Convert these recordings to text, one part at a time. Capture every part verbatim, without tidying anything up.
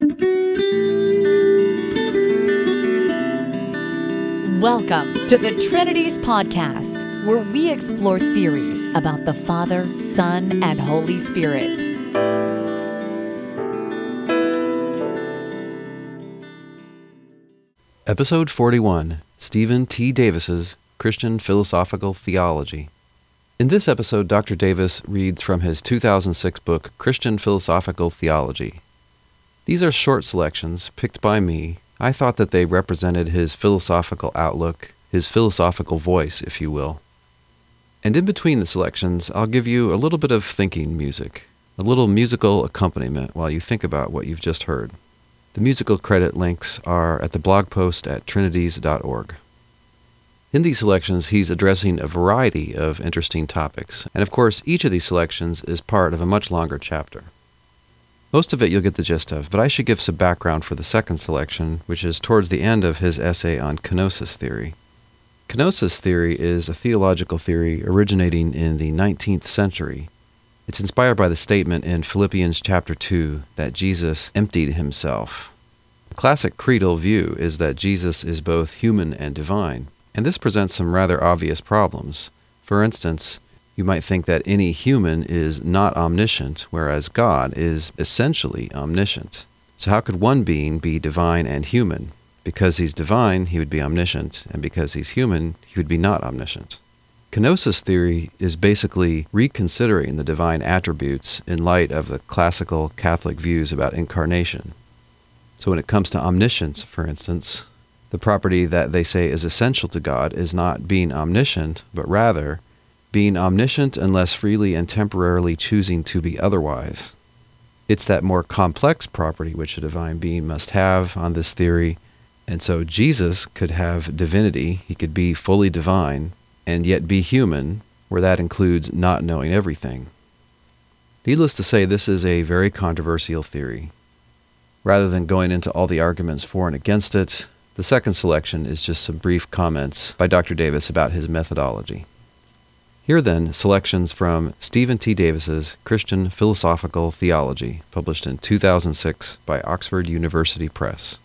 Welcome to the Trinities Podcast, where we explore theories about the Father, Son, and Holy Spirit. Episode forty-one, Stephen T. Davis's Christian Philosophical Theology. In this episode, Doctor Davis reads from his two thousand six book, Christian Philosophical Theology. These are short selections picked by me. I thought that they represented his philosophical outlook, his philosophical voice, if you will. And in between the selections, I'll give you a little bit of thinking music, a little musical accompaniment while you think about what you've just heard. The musical credit links are at the blog post at trinities dot org. In these selections, he's addressing a variety of interesting topics, and of course, each of these selections is part of a much longer chapter. Most of it you'll get the gist of, but I should give some background for the second selection, which is towards the end of his essay on kenosis theory. Kenosis theory is a theological theory originating in the nineteenth century. It's inspired by the statement in Philippians chapter two that Jesus emptied himself. The classic creedal view is that Jesus is both human and divine, and this presents some rather obvious problems. For instance, you might think that any human is not omniscient, whereas God is essentially omniscient. So how could one being be divine and human? Because he's divine, he would be omniscient, and because he's human, he would be not omniscient. Kenosis theory is basically reconsidering the divine attributes in light of the classical Catholic views about incarnation. So when it comes to omniscience, for instance, the property that they say is essential to God is not being omniscient, but rather being omniscient unless freely and temporarily choosing to be otherwise. It's that more complex property which a divine being must have on this theory, and so Jesus could have divinity, he could be fully divine, and yet be human, where that includes not knowing everything. Needless to say, this is a very controversial theory. Rather than going into all the arguments for and against it, the second selection is just some brief comments by Doctor Davis about his methodology. Here then, selections from Stephen T. Davis's Christian Philosophical Theology, published in two thousand six by Oxford University Press.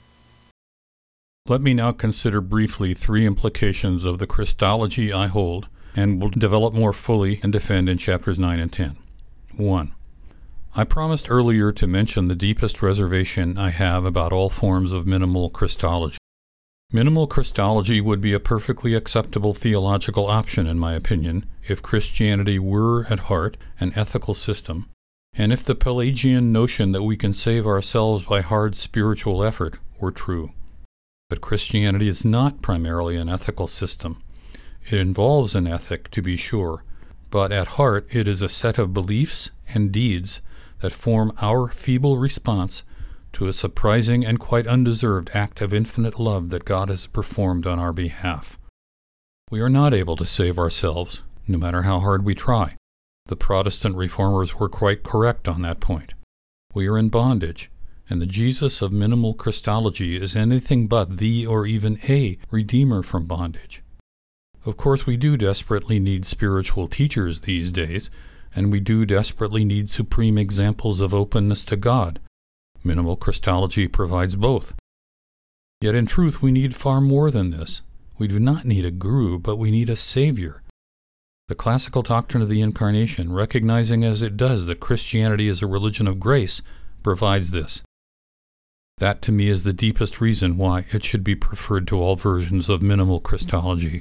Let me now consider briefly three implications of the Christology I hold, and will develop more fully and defend in chapters nine and ten. one. I promised earlier to mention the deepest reservation I have about all forms of minimal Christology. Minimal Christology would be a perfectly acceptable theological option, in my opinion, if Christianity were at heart an ethical system, and if the Pelagian notion that we can save ourselves by hard spiritual effort were true. But Christianity is not primarily an ethical system. It involves an ethic, to be sure, but at heart it is a set of beliefs and deeds that form our feeble response to a surprising and quite undeserved act of infinite love that God has performed on our behalf. We are not able to save ourselves, no matter how hard we try. The Protestant reformers were quite correct on that point. We are in bondage, and the Jesus of minimal Christology is anything but the or even a redeemer from bondage. Of course, we do desperately need spiritual teachers these days, and we do desperately need supreme examples of openness to God. Minimal Christology provides both. Yet in truth we need far more than this. We do not need a guru, but we need a Savior. The classical doctrine of the Incarnation, recognizing as it does that Christianity is a religion of grace, provides this. That to me is the deepest reason why it should be preferred to all versions of minimal Christology.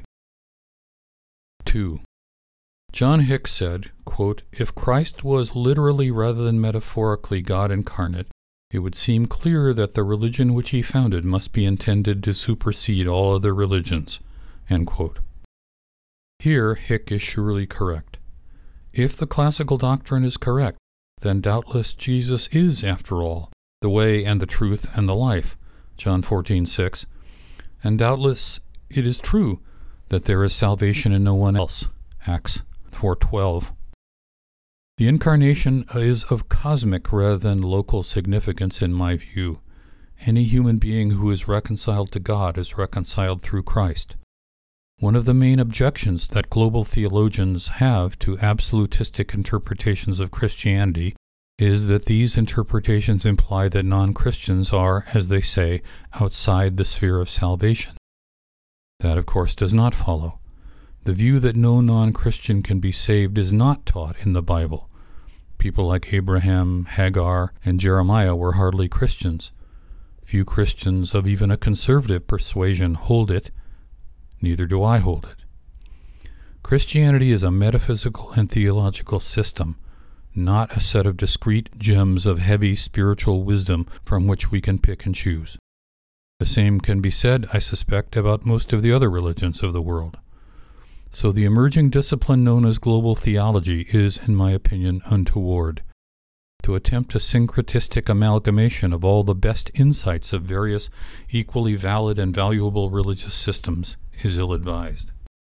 two. John Hick said, quote, "If Christ was literally rather than metaphorically God incarnate, it would seem clear that the religion which he founded must be intended to supersede all other religions." End quote. Here, Hick is surely correct. If the classical doctrine is correct, then doubtless Jesus is, after all, the way and the truth and the life, John fourteen six, and doubtless it is true that there is salvation in no one else, Acts four twelve. The Incarnation is of cosmic rather than local significance in my view. Any human being who is reconciled to God is reconciled through Christ. One of the main objections that global theologians have to absolutistic interpretations of Christianity is that these interpretations imply that non-Christians are, as they say, outside the sphere of salvation. That, of course, does not follow. The view that no non-Christian can be saved is not taught in the Bible. People like Abraham, Hagar, and Jeremiah were hardly Christians. Few Christians of even a conservative persuasion hold it. Neither do I hold it. Christianity is a metaphysical and theological system, not a set of discrete gems of heavy spiritual wisdom from which we can pick and choose. The same can be said, I suspect, about most of the other religions of the world. So the emerging discipline known as global theology is, in my opinion, untoward. To attempt a syncretistic amalgamation of all the best insights of various equally valid and valuable religious systems is ill-advised.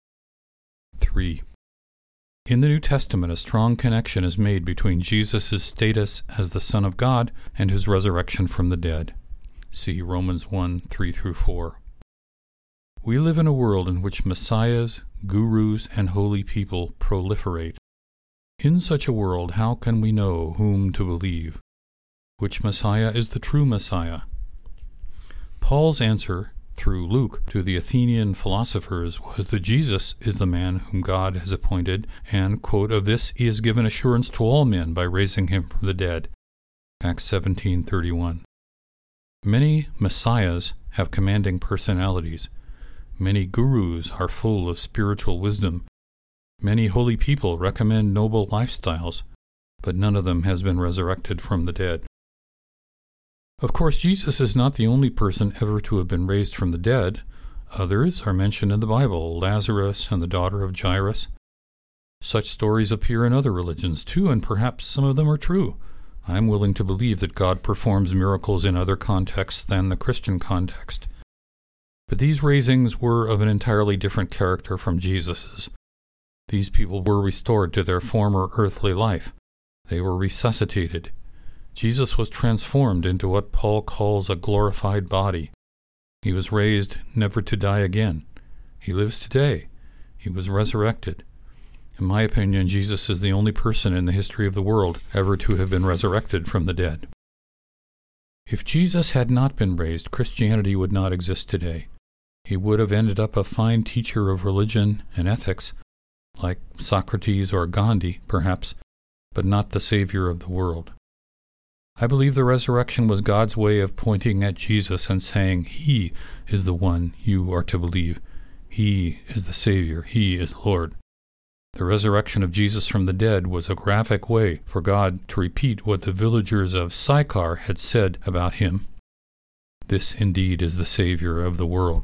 three. In the New Testament, a strong connection is made between Jesus' status as the Son of God and his resurrection from the dead. See Romans one, three through four. We live in a world in which messiahs, gurus, and holy people proliferate. In such a world, how can we know whom to believe? Which Messiah is the true Messiah? Paul's answer, through Luke, to the Athenian philosophers was that Jesus is the man whom God has appointed, and, quote, of this he has given assurance to all men by raising him from the dead. Acts seventeen thirty-one. Many messiahs have commanding personalities. Many gurus are full of spiritual wisdom. Many holy people recommend noble lifestyles, but none of them has been resurrected from the dead. Of course, Jesus is not the only person ever to have been raised from the dead. Others are mentioned in the Bible, Lazarus and the daughter of Jairus. Such stories appear in other religions too, and perhaps some of them are true. I am willing to believe that God performs miracles in other contexts than the Christian context. But these raisings were of an entirely different character from Jesus's. These people were restored to their former earthly life. They were resuscitated. Jesus was transformed into what Paul calls a glorified body. He was raised never to die again. He lives today. He was resurrected. In my opinion, Jesus is the only person in the history of the world ever to have been resurrected from the dead. If Jesus had not been raised, Christianity would not exist today. He would have ended up a fine teacher of religion and ethics, like Socrates or Gandhi, perhaps, but not the Savior of the world. I believe the resurrection was God's way of pointing at Jesus and saying, He is the one you are to believe. He is the Savior. He is Lord. The resurrection of Jesus from the dead was a graphic way for God to repeat what the villagers of Sychar had said about him. This indeed is the Savior of the world.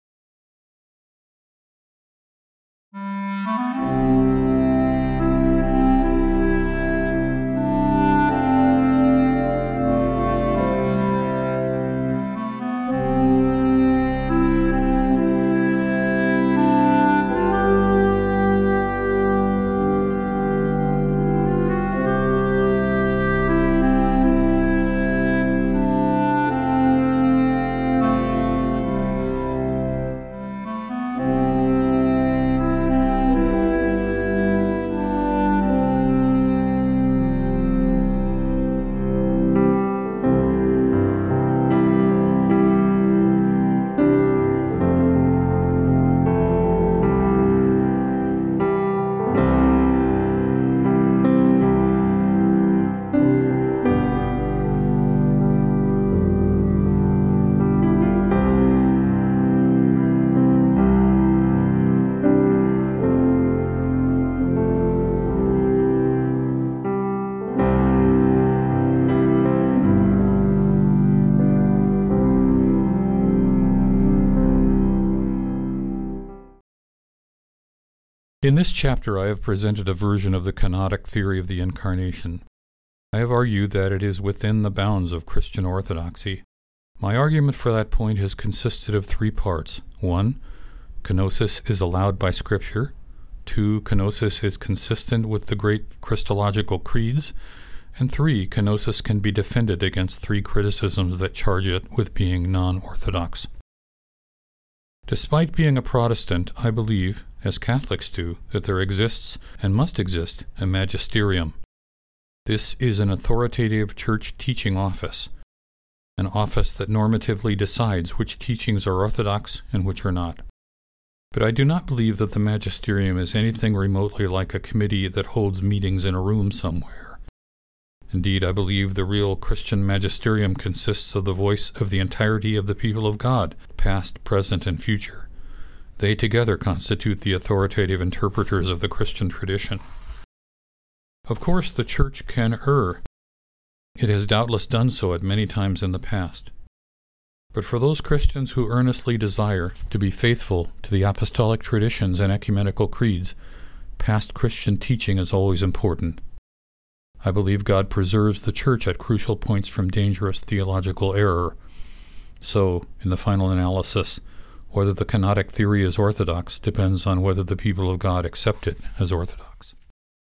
In this chapter, I have presented a version of the kenotic theory of the Incarnation. I have argued that it is within the bounds of Christian orthodoxy. My argument for that point has consisted of three parts. One, kenosis is allowed by Scripture. Two, kenosis is consistent with the great Christological creeds. And three, kenosis can be defended against three criticisms that charge it with being non-orthodox. Despite being a Protestant, I believe, as Catholics do, that there exists, and must exist, a magisterium. This is an authoritative church teaching office, an office that normatively decides which teachings are orthodox and which are not. But I do not believe that the magisterium is anything remotely like a committee that holds meetings in a room somewhere. Indeed, I believe the real Christian magisterium consists of the voice of the entirety of the people of God, past, present, and future. They together constitute the authoritative interpreters of the Christian tradition. Of course, the Church can err. It has doubtless done so at many times in the past. But for those Christians who earnestly desire to be faithful to the apostolic traditions and ecumenical creeds, past Christian teaching is always important. I believe God preserves the Church at crucial points from dangerous theological error. So, in the final analysis, whether the kenotic theory is orthodox depends on whether the people of God accept it as orthodox.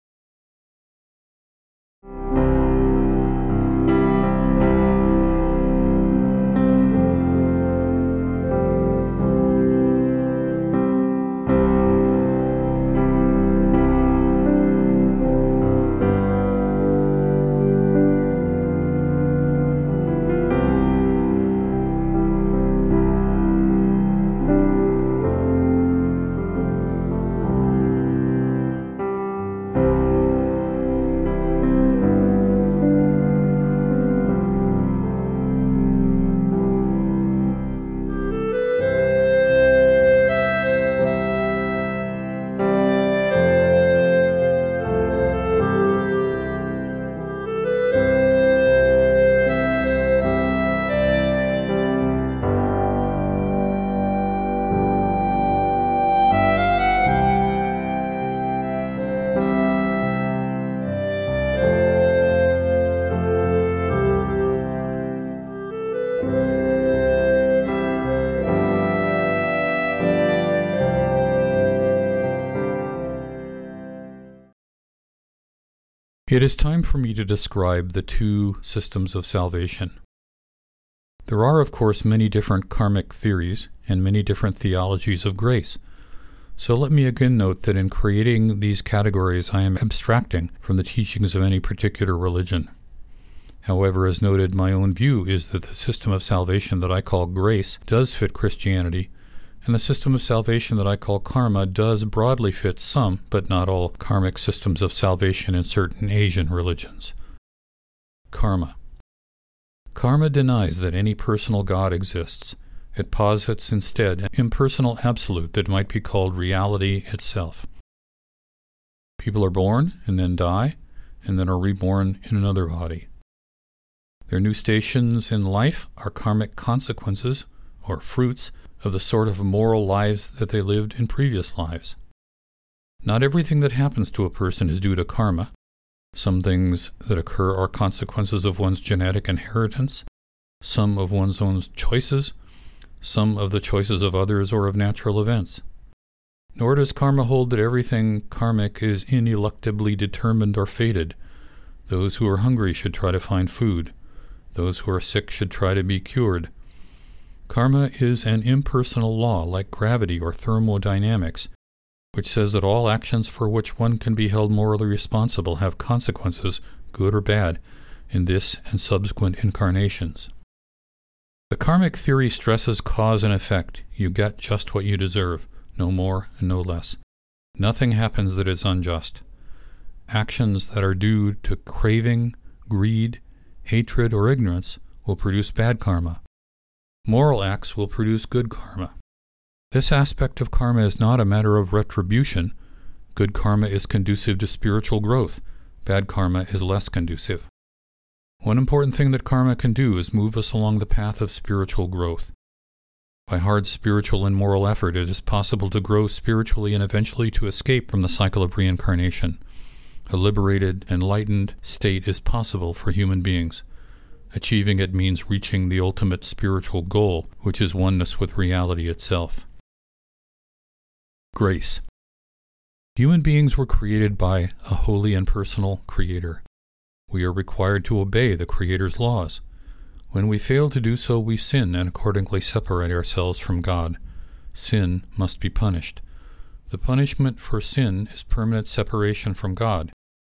It is time for me to describe the two systems of salvation. There are, of course, many different karmic theories and many different theologies of grace. So let me again note that in creating these categories, I am abstracting from the teachings of any particular religion. However, as noted, my own view is that the system of salvation that I call grace does fit Christianity, and the system of salvation that I call karma does broadly fit some, but not all, karmic systems of salvation in certain Asian religions. Karma. Karma denies that any personal God exists. It posits instead an impersonal absolute that might be called reality itself. People are born and then die, and then are reborn in another body. Their new stations in life are karmic consequences, or fruits, of the sort of moral lives that they lived in previous lives. Not everything that happens to a person is due to karma. Some things that occur are consequences of one's genetic inheritance, some of one's own choices, some of the choices of others or of natural events. Nor does karma hold that everything karmic is ineluctably determined or fated. Those who are hungry should try to find food. Those who are sick should try to be cured. Karma is an impersonal law like gravity or thermodynamics, which says that all actions for which one can be held morally responsible have consequences, good or bad, in this and subsequent incarnations. The karmic theory stresses cause and effect. You get just what you deserve, no more and no less. Nothing happens that is unjust. Actions that are due to craving, greed, hatred, or ignorance will produce bad karma. Moral acts will produce good karma. This aspect of karma is not a matter of retribution. Good karma is conducive to spiritual growth. Bad karma is less conducive. One important thing that karma can do is move us along the path of spiritual growth. By hard spiritual and moral effort, it is possible to grow spiritually and eventually to escape from the cycle of reincarnation. A liberated, enlightened state is possible for human beings. Achieving it means reaching the ultimate spiritual goal, which is oneness with reality itself. Grace. Human beings were created by a holy and personal Creator. We are required to obey the Creator's laws. When we fail to do so, we sin and accordingly separate ourselves from God. Sin must be punished. The punishment for sin is permanent separation from God.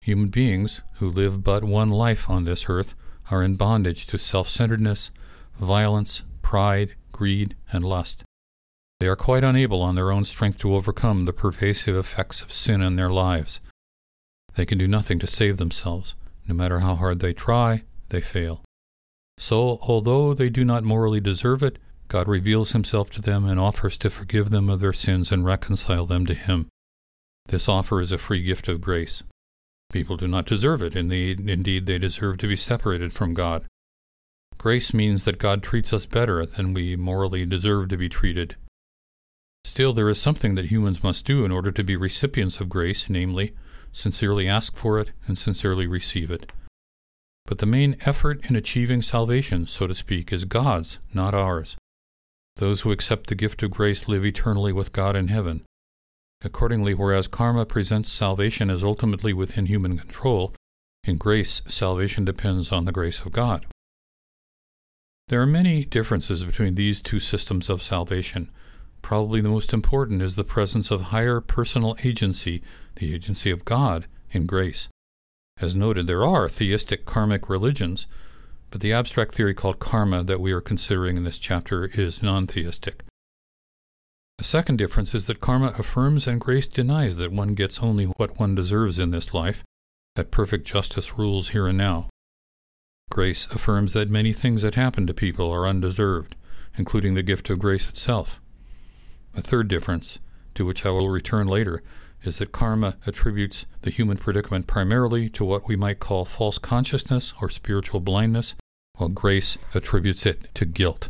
Human beings who live but one life on this earth are in bondage to self-centeredness, violence, pride, greed, and lust. They are quite unable on their own strength to overcome the pervasive effects of sin in their lives. They can do nothing to save themselves. No matter how hard they try, they fail. So, although they do not morally deserve it, God reveals himself to them and offers to forgive them of their sins and reconcile them to him. This offer is a free gift of grace. People do not deserve it, and they, indeed they deserve to be separated from God. Grace means that God treats us better than we morally deserve to be treated. Still, there is something that humans must do in order to be recipients of grace, namely, sincerely ask for it and sincerely receive it. But the main effort in achieving salvation, so to speak, is God's, not ours. Those who accept the gift of grace live eternally with God in heaven. Accordingly, whereas karma presents salvation as ultimately within human control, in grace, salvation depends on the grace of God. There are many differences between these two systems of salvation. Probably the most important is the presence of higher personal agency, the agency of God, in grace. As noted, there are theistic karmic religions, but the abstract theory called karma that we are considering in this chapter is non-theistic. A second difference is that karma affirms and grace denies that one gets only what one deserves in this life, that perfect justice rules here and now. Grace affirms that many things that happen to people are undeserved, including the gift of grace itself. A third difference, to which I will return later, is that karma attributes the human predicament primarily to what we might call false consciousness or spiritual blindness, while grace attributes it to guilt.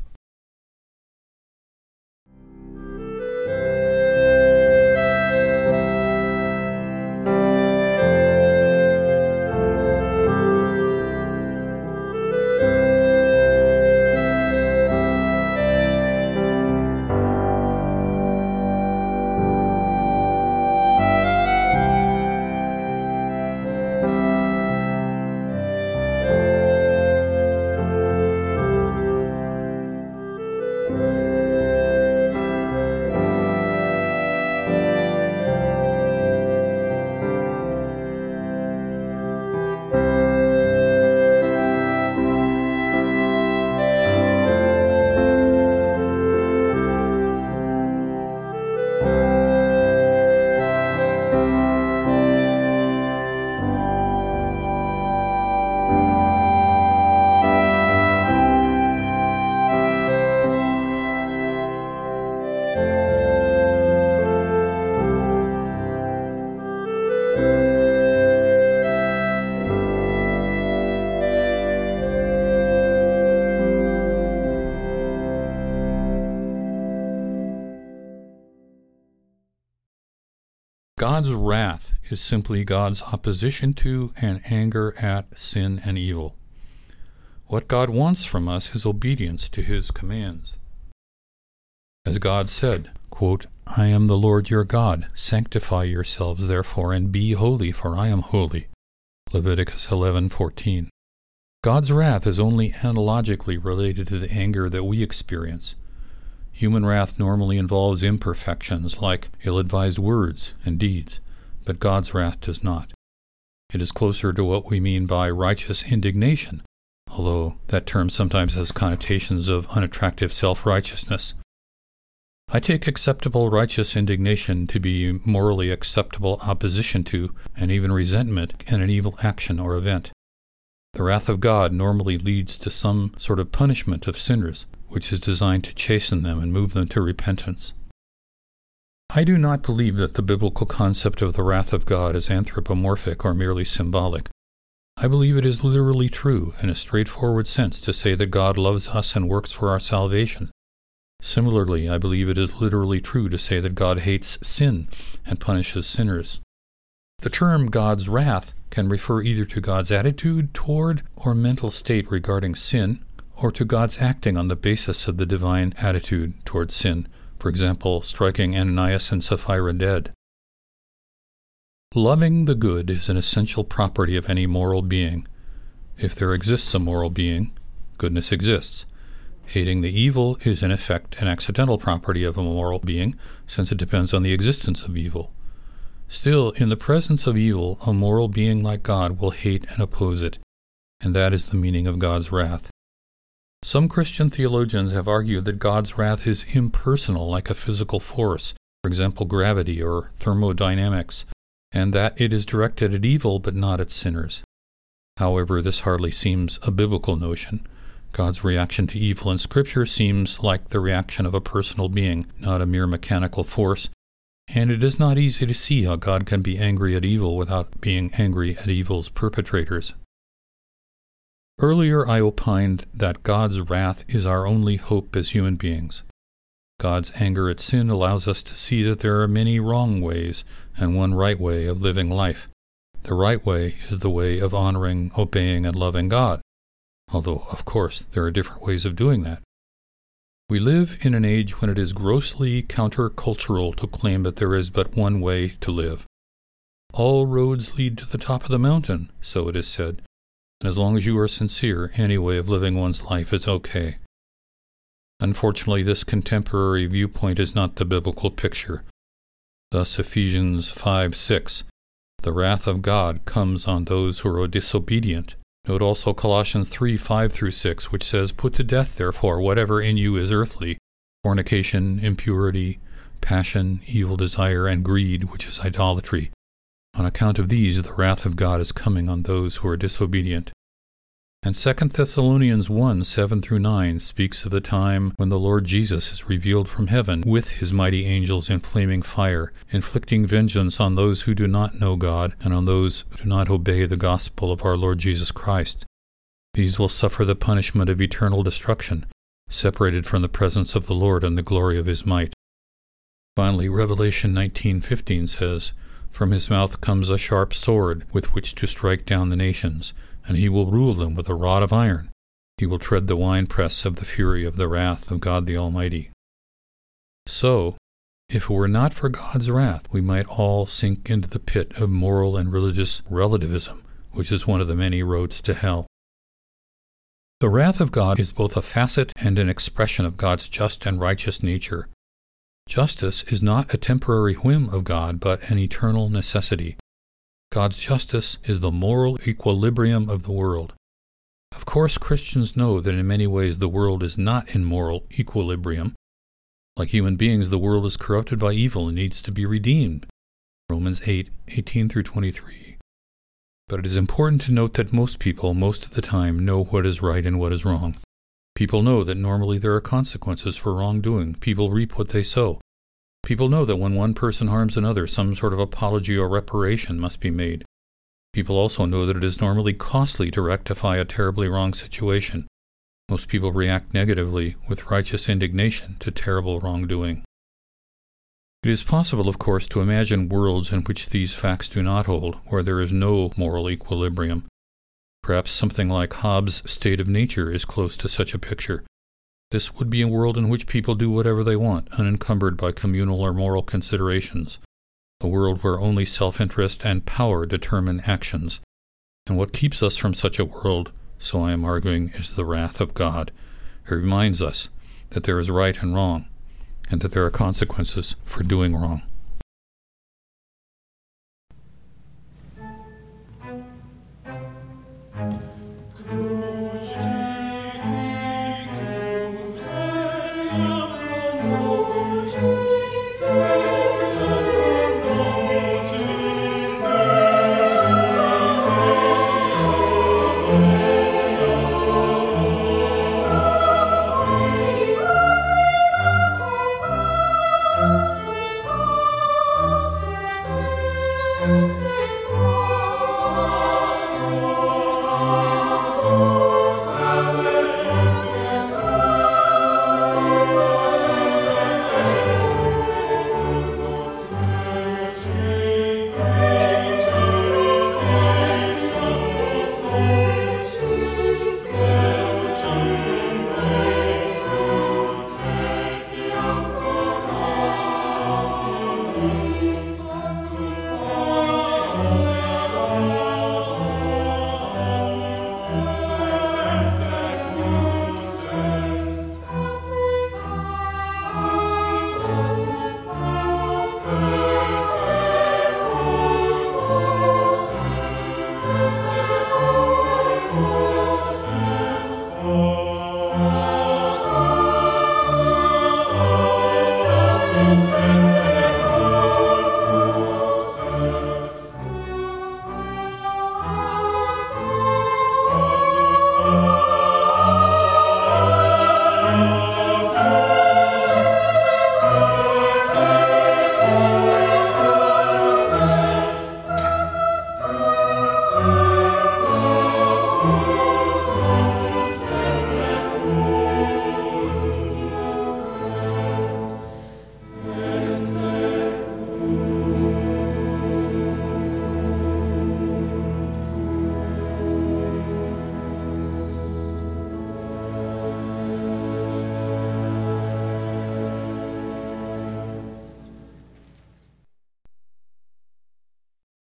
God's wrath is simply God's opposition to and anger at sin and evil. What God wants from us is obedience to his commands. As God said, quote, "I am the Lord your God. Sanctify yourselves therefore, and be holy, for I am holy." Leviticus eleven fourteen. God's wrath is only analogically related to the anger that we experience. Human wrath normally involves imperfections like ill-advised words and deeds, but God's wrath does not. It is closer to what we mean by righteous indignation, although that term sometimes has connotations of unattractive self-righteousness. I take acceptable righteous indignation to be morally acceptable opposition to and even resentment in an evil action or event. The wrath of God normally leads to some sort of punishment of sinners, which is designed to chasten them and move them to repentance. I do not believe that the biblical concept of the wrath of God is anthropomorphic or merely symbolic. I believe it is literally true in a straightforward sense to say that God loves us and works for our salvation. Similarly, I believe it is literally true to say that God hates sin and punishes sinners. The term God's wrath can refer either to God's attitude toward or mental state regarding sin, or to God's acting on the basis of the divine attitude towards sin, for example, striking Ananias and Sapphira dead. Loving the good is an essential property of any moral being. If there exists a moral being, goodness exists. Hating the evil is in effect an accidental property of a moral being, since it depends on the existence of evil. Still, in the presence of evil, a moral being like God will hate and oppose it, and that is the meaning of God's wrath. Some Christian theologians have argued that God's wrath is impersonal, like a physical force, for example gravity or thermodynamics, and that it is directed at evil but not at sinners. However, this hardly seems a biblical notion. God's reaction to evil in Scripture seems like the reaction of a personal being, not a mere mechanical force, and it is not easy to see how God can be angry at evil without being angry at evil's perpetrators. Earlier I opined that God's wrath is our only hope as human beings. God's anger at sin allows us to see that there are many wrong ways and one right way of living life. The right way is the way of honoring, obeying, and loving God, although, of course, there are different ways of doing that. We live in an age when it is grossly countercultural to claim that there is but one way to live. All roads lead to the top of the mountain, so it is said, and as long as you are sincere, any way of living one's life is okay. Unfortunately, this contemporary viewpoint is not the biblical picture. Thus, Ephesians five six, the wrath of God comes on those who are disobedient. Note also Colossians three five through six, which says, "Put to death, therefore, whatever in you is earthly, fornication, impurity, passion, evil desire, and greed, which is idolatry. On account of these, the wrath of God is coming on those who are disobedient." And Second Thessalonians one seven through nine speaks of the time when the Lord Jesus is revealed from heaven with his mighty angels in flaming fire, inflicting vengeance on those who do not know God and on those who do not obey the gospel of our Lord Jesus Christ. These will suffer the punishment of eternal destruction, separated from the presence of the Lord and the glory of his might. Finally, Revelation nineteen fifteen says, "From his mouth comes a sharp sword with which to strike down the nations, and he will rule them with a rod of iron. He will tread the winepress of the fury of the wrath of God the Almighty." So, if it were not for God's wrath, we might all sink into the pit of moral and religious relativism, which is one of the many roads to hell. The wrath of God is both a facet and an expression of God's just and righteous nature. Justice is not a temporary whim of God, but an eternal necessity. God's justice is the moral equilibrium of the world. Of course, Christians know that in many ways the world is not in moral equilibrium. Like human beings, the world is corrupted by evil and needs to be redeemed. Romans eight eighteen through twenty-three. But it is important to note that most people, most of the time, know what is right and what is wrong. People know that normally there are consequences for wrongdoing. People reap what they sow. People know that when one person harms another, some sort of apology or reparation must be made. People also know that it is normally costly to rectify a terribly wrong situation. Most people react negatively, with righteous indignation, to terrible wrongdoing. It is possible, of course, to imagine worlds in which these facts do not hold, where there is no moral equilibrium. Perhaps something like Hobbes' state of nature is close to such a picture. This would be a world in which people do whatever they want, unencumbered by communal or moral considerations. A world where only self-interest and power determine actions. And what keeps us from such a world, so I am arguing, is the wrath of God. It reminds us that there is right and wrong, and that there are consequences for doing wrong. Thank you.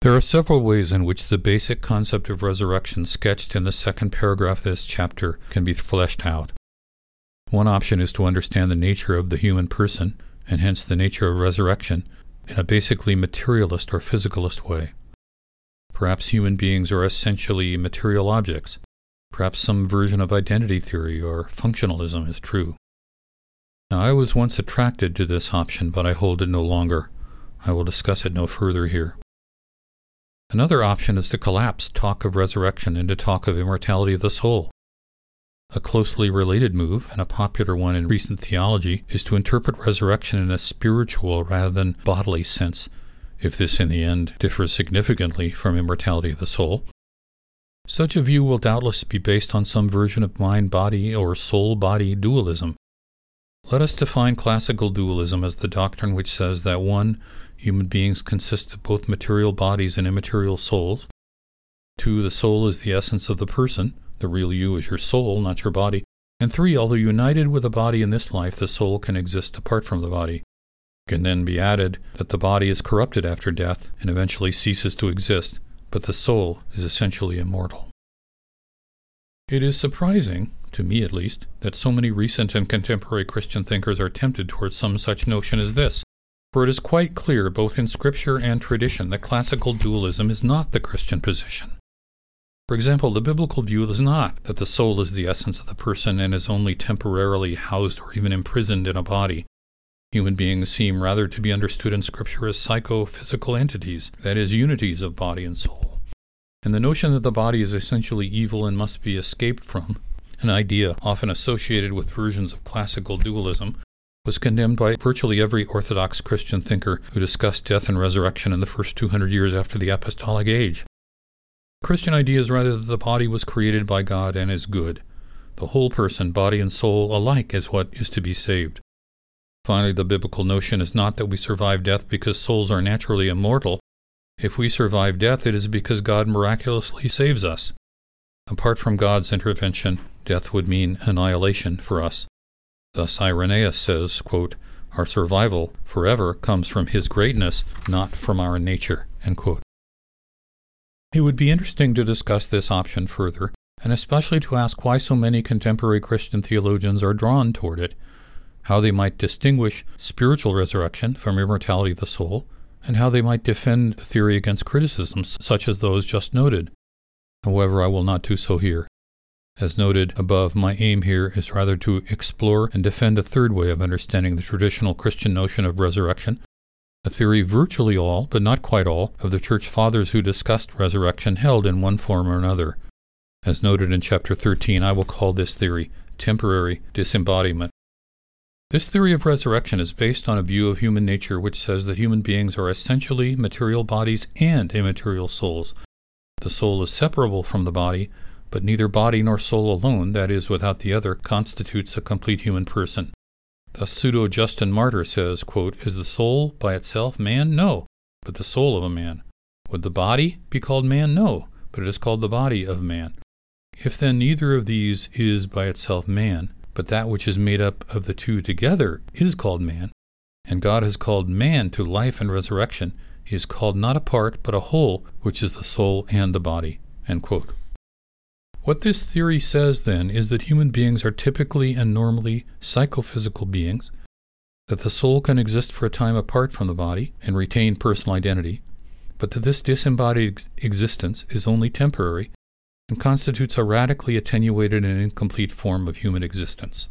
There are several ways in which the basic concept of resurrection sketched in the second paragraph of this chapter can be fleshed out. One option is to understand the nature of the human person, and hence the nature of resurrection, in a basically materialist or physicalist way. Perhaps human beings are essentially material objects. Perhaps some version of identity theory or functionalism is true. Now, I was once attracted to this option, but I hold it no longer. I will discuss it no further here. Another option is to collapse talk of resurrection into talk of immortality of the soul. A closely related move, and a popular one in recent theology, is to interpret resurrection in a spiritual rather than bodily sense, if this in the end differs significantly from immortality of the soul. Such a view will doubtless be based on some version of mind-body or soul-body dualism. Let us define classical dualism as the doctrine which says that one, human beings consist of both material bodies and immaterial souls. Two, the soul is the essence of the person. The real you is your soul, not your body. And three, although united with the body in this life, the soul can exist apart from the body. It can then be added that the body is corrupted after death and eventually ceases to exist, but the soul is essentially immortal. It is surprising, to me at least, that so many recent and contemporary Christian thinkers are tempted towards some such notion as this, for it is quite clear both in Scripture and tradition that classical dualism is not the Christian position. For example, the biblical view is not that the soul is the essence of the person and is only temporarily housed or even imprisoned in a body. Human beings seem rather to be understood in Scripture as psychophysical entities, that is, unities of body and soul. And the notion that the body is essentially evil and must be escaped from, an idea often associated with versions of classical dualism, was condemned by virtually every Orthodox Christian thinker who discussed death and resurrection in the first two hundred years after the apostolic age. The Christian idea is rather that the body was created by God and is good. The whole person, body and soul alike, is what is to be saved. Finally, the biblical notion is not that we survive death because souls are naturally immortal. If we survive death, it is because God miraculously saves us. Apart from God's intervention, death would mean annihilation for us. Thus Irenaeus says, quote, "Our survival forever comes from His greatness, not from our nature." End quote. It would be interesting to discuss this option further, and especially to ask why so many contemporary Christian theologians are drawn toward it, how they might distinguish spiritual resurrection from immortality of the soul, and how they might defend the theory against criticisms such as those just noted. However, I will not do so here. As noted above, my aim here is rather to explore and defend a third way of understanding the traditional Christian notion of resurrection, a theory virtually all, but not quite all, of the Church Fathers who discussed resurrection held in one form or another. As noted in Chapter thirteen, I will call this theory temporary disembodiment. This theory of resurrection is based on a view of human nature which says that human beings are essentially material bodies and immaterial souls. The soul is separable from the body, but neither body nor soul alone, that is, without the other, constitutes a complete human person. Thus Pseudo-Justin Martyr says, quote, "Is the soul by itself man? No, but the soul of a man. Would the body be called man? No, but it is called the body of man. If then neither of these is by itself man, but that which is made up of the two together is called man, and God has called man to life and resurrection, he is called not a part, but a whole, which is the soul and the body." End quote. What this theory says, then, is that human beings are typically and normally psychophysical beings, that the soul can exist for a time apart from the body and retain personal identity, but that this disembodied ex- existence is only temporary and constitutes a radically attenuated and incomplete form of human existence.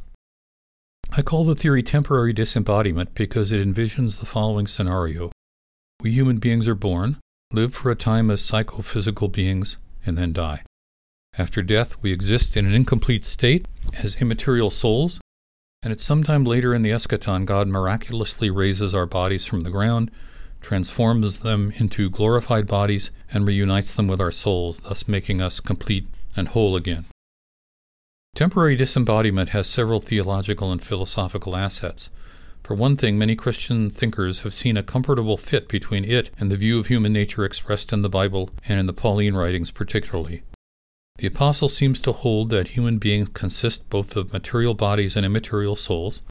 I call the theory temporary disembodiment because it envisions the following scenario. We human beings are born, live for a time as psychophysical beings, and then die. After death, we exist in an incomplete state as immaterial souls, and at some time later in the eschaton, God miraculously raises our bodies from the ground, transforms them into glorified bodies, and reunites them with our souls, thus making us complete and whole again. Temporary disembodiment has several theological and philosophical assets. For one thing, many Christian thinkers have seen a comfortable fit between it and the view of human nature expressed in the Bible and in the Pauline writings particularly. The Apostle seems to hold that human beings consist both of material bodies and immaterial souls,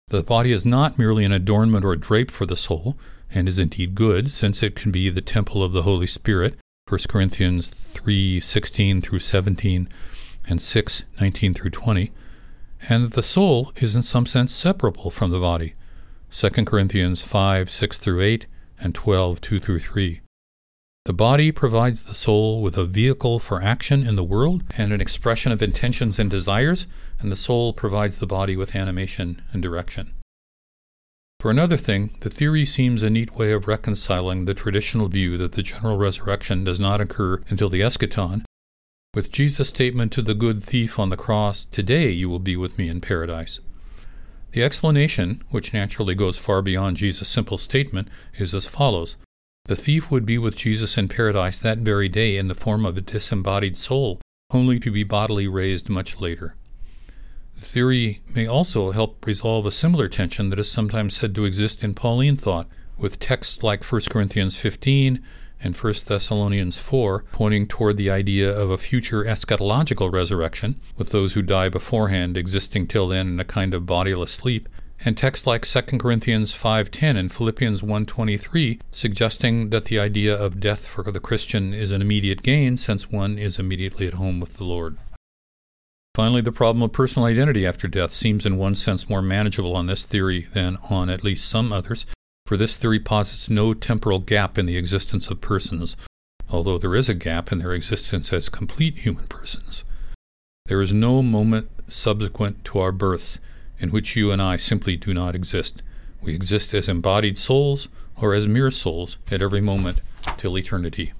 The body is not merely an adornment or drape for the soul, and is indeed good, since it can be the temple of the Holy Spirit, First Corinthians three sixteen through seventeen and six nineteen through twenty, and the soul is in some sense separable from the body, Second Corinthians five six through eight and twelve two through three. The body provides the soul with a vehicle for action in the world and an expression of intentions and desires, and the soul provides the body with animation and direction. For another thing, the theory seems a neat way of reconciling the traditional view that the general resurrection does not occur until the eschaton, with Jesus' statement to the good thief on the cross, "Today you will be with me in paradise." The explanation, which naturally goes far beyond Jesus' simple statement, is as follows. The thief would be with Jesus in paradise that very day in the form of a disembodied soul, only to be bodily raised much later. The theory may also help resolve a similar tension that is sometimes said to exist in Pauline thought, with texts like First Corinthians fifteen and First Thessalonians four pointing toward the idea of a future eschatological resurrection, with those who die beforehand existing till then in a kind of bodiless sleep, and texts like Second Corinthians five ten and Philippians one twenty-three suggesting that the idea of death for the Christian is an immediate gain, since one is immediately at home with the Lord. Finally, the problem of personal identity after death seems in one sense more manageable on this theory than on at least some others, for this theory posits no temporal gap in the existence of persons, although there is a gap in their existence as complete human persons. There is no moment subsequent to our births in which you and I simply do not exist. We exist as embodied souls or as mere souls at every moment till eternity.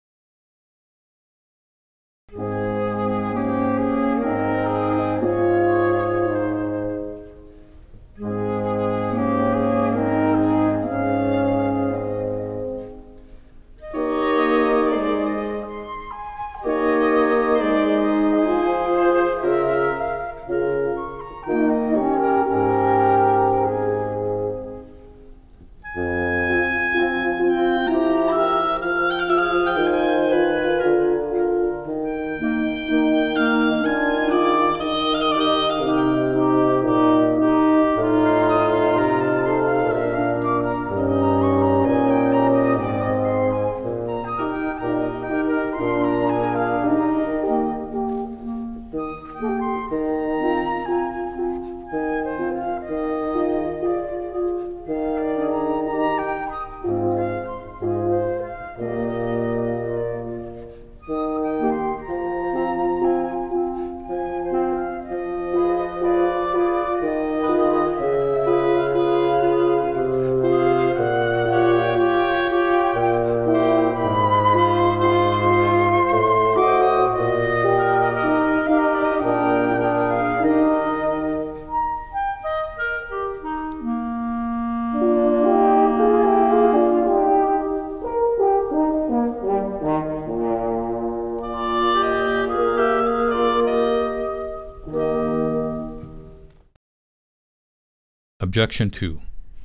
Objection two.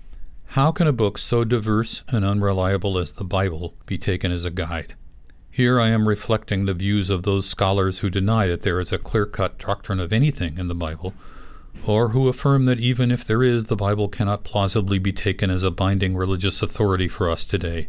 How can a book so diverse and unreliable as the Bible be taken as a guide? Here I am reflecting the views of those scholars who deny that there is a clear-cut doctrine of anything in the Bible, or who affirm that even if there is, the Bible cannot plausibly be taken as a binding religious authority for us today.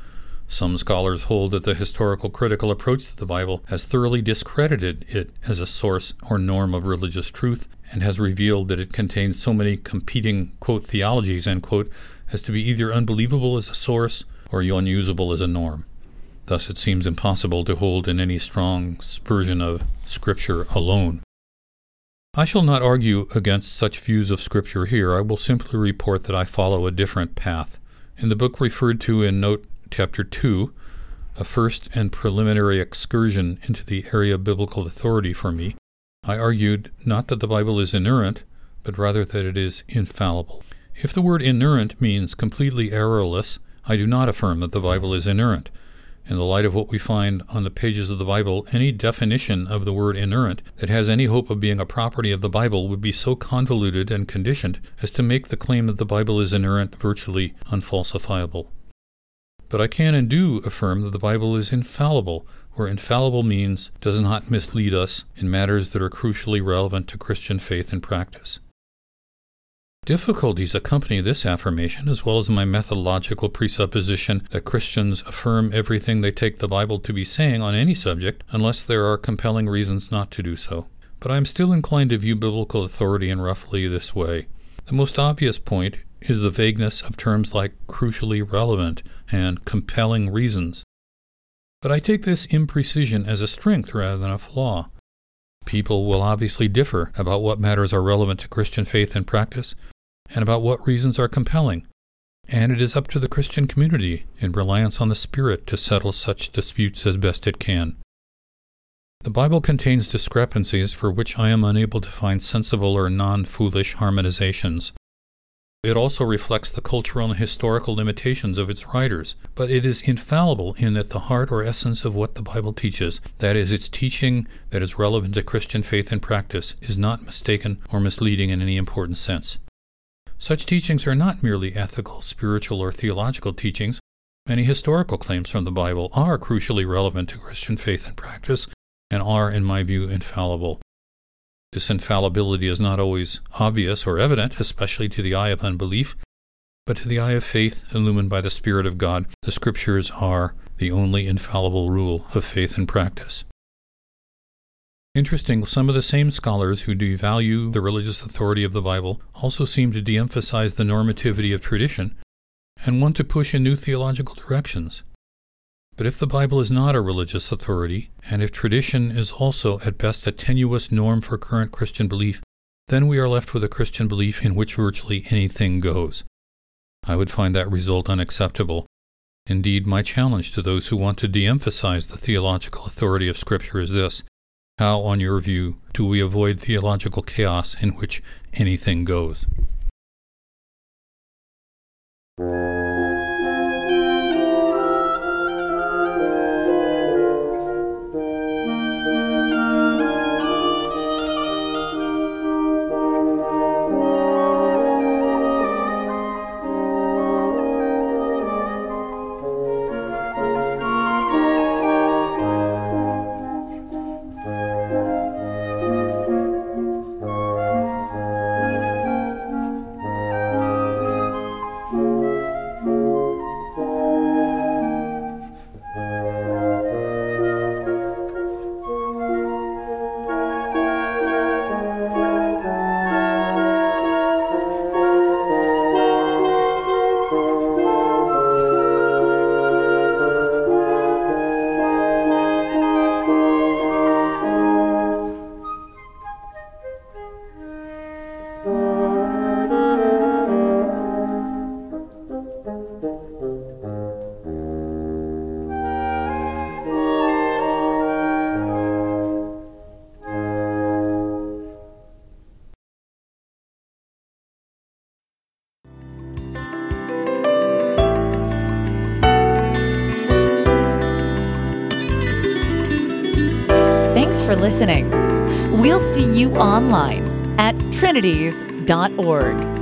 Some scholars hold that the historical critical approach to the Bible has thoroughly discredited it as a source or norm of religious truth, and has revealed that it contains so many competing, quote, theologies, end quote, as to be either unbelievable as a source or unusable as a norm. Thus it seems impossible to hold in any strong version of Scripture alone. I shall not argue against such views of Scripture here. I will simply report that I follow a different path. In the book referred to in Note Chapter two, a first and preliminary excursion into the area of biblical authority for me, I argued not that the Bible is inerrant, but rather that it is infallible. If the word inerrant means completely errorless, I do not affirm that the Bible is inerrant. In the light of what we find on the pages of the Bible, any definition of the word inerrant that has any hope of being a property of the Bible would be so convoluted and conditioned as to make the claim that the Bible is inerrant virtually unfalsifiable. But I can and do affirm that the Bible is infallible, where infallible means does not mislead us in matters that are crucially relevant to Christian faith and practice. Difficulties accompany this affirmation, as well as my methodological presupposition that Christians affirm everything they take the Bible to be saying on any subject, unless there are compelling reasons not to do so. But I am still inclined to view biblical authority in roughly this way. The most obvious point is the vagueness of terms like crucially relevant and compelling reasons. But I take this imprecision as a strength rather than a flaw. People will obviously differ about what matters are relevant to Christian faith and practice, and about what reasons are compelling, and it is up to the Christian community, in reliance on the Spirit, to settle such disputes as best it can. The Bible contains discrepancies for which I am unable to find sensible or non-foolish harmonizations. It also reflects the cultural and historical limitations of its writers, but it is infallible in that the heart or essence of what the Bible teaches, that is, its teaching that is relevant to Christian faith and practice, is not mistaken or misleading in any important sense. Such teachings are not merely ethical, spiritual, or theological teachings. Many historical claims from the Bible are crucially relevant to Christian faith and practice, and are, in my view, infallible. This infallibility is not always obvious or evident, especially to the eye of unbelief, but to the eye of faith, illumined by the Spirit of God, the Scriptures are the only infallible rule of faith and practice. Interesting, some of the same scholars who devalue the religious authority of the Bible also seem to de-emphasize the normativity of tradition and want to push in new theological directions. But if the Bible is not a religious authority, and if tradition is also at best a tenuous norm for current Christian belief, then we are left with a Christian belief in which virtually anything goes. I would find that result unacceptable. Indeed, my challenge to those who want to de-emphasize the theological authority of Scripture is this: how, on your view, do we avoid theological chaos in which anything goes? Thanks for listening. We'll see you online at trinities dot org.